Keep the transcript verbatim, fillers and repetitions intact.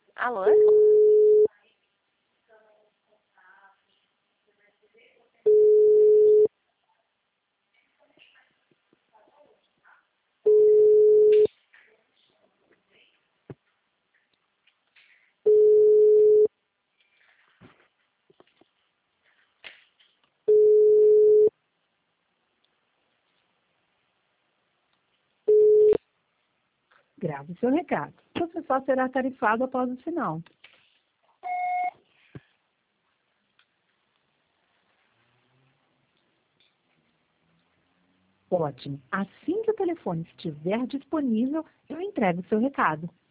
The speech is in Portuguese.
Alô? Grave seu recado. Você só será tarifado após o sinal. Ótimo. Assim que o telefone estiver disponível, eu entrego o seu recado.